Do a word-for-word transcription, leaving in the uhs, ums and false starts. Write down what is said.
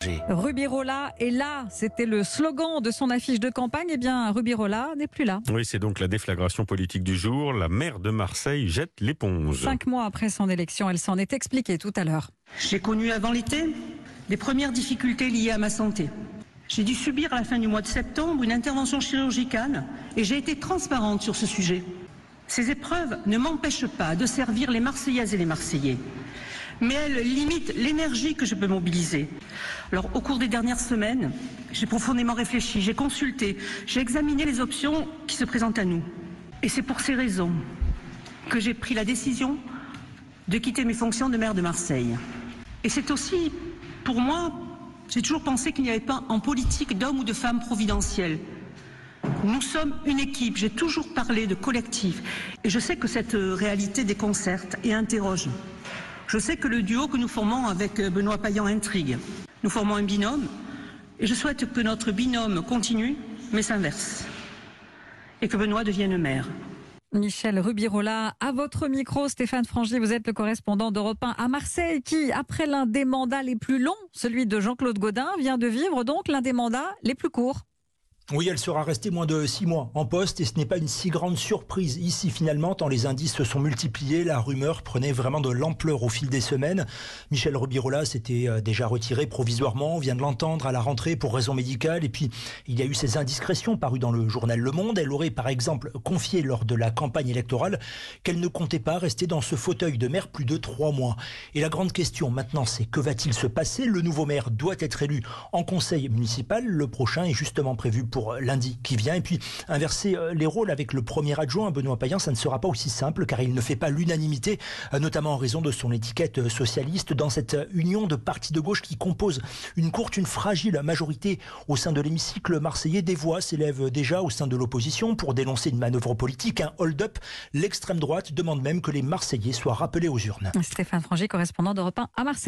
Rubirola est là, c'était le slogan de son affiche de campagne. Eh bien, Rubirola n'est plus là. Oui, c'est donc la déflagration politique du jour. La maire de Marseille jette l'éponge. Cinq mois après son élection, elle s'en est expliquée tout à l'heure. J'ai connu avant l'été les premières difficultés liées à ma santé. J'ai dû subir à la fin du mois de septembre une intervention chirurgicale et j'ai été transparente sur ce sujet. Ces épreuves ne m'empêchent pas de servir les Marseillaises et les Marseillais, mais elles limitent l'énergie que je peux mobiliser. Alors, au cours des dernières semaines, j'ai profondément réfléchi, j'ai consulté, j'ai examiné les options qui se présentent à nous. Et c'est pour ces raisons que j'ai pris la décision de quitter mes fonctions de maire de Marseille. Et c'est aussi, pour moi, j'ai toujours pensé qu'il n'y avait pas en politique d'hommes ou de femmes providentiels. Nous sommes une équipe, j'ai toujours parlé de collectif. Et je sais que cette réalité déconcerte et interroge. Je sais que le duo que nous formons avec Benoît Payan intrigue. Nous formons un binôme et je souhaite que notre binôme continue, mais s'inverse. Et que Benoît devienne maire. Michel Rubirola, à votre micro, Stéphane Frangy, vous êtes le correspondant d'Europe un à Marseille qui, après l'un des mandats les plus longs, celui de Jean-Claude Gaudin, vient de vivre donc l'un des mandats les plus courts. Oui, elle sera restée moins de six mois en poste et ce n'est pas une si grande surprise ici finalement, tant les indices se sont multipliés, la rumeur prenait vraiment de l'ampleur au fil des semaines. Michel Rubirola s'était déjà retiré provisoirement, on vient de l'entendre à la rentrée pour raison médicale, et puis il y a eu ces indiscrétions parues dans le journal Le Monde. Elle aurait par exemple confié lors de la campagne électorale qu'elle ne comptait pas rester dans ce fauteuil de maire plus de trois mois. Et la grande question maintenant, c'est que va-t-il se passer? Le nouveau maire doit être élu en conseil municipal, le prochain est justement prévu pour lundi qui vient, et puis inverser les rôles avec le premier adjoint Benoît Payan, ça ne sera pas aussi simple car il ne fait pas l'unanimité, notamment en raison de son étiquette socialiste dans cette union de partis de gauche qui compose une courte, une fragile majorité au sein de l'hémicycle marseillais. Des voix s'élèvent déjà au sein de l'opposition pour dénoncer une manœuvre politique, un hold-up. L'extrême droite demande même que les Marseillais soient rappelés aux urnes. Stéphane Frangy, correspondant d'Europe un à Marseille.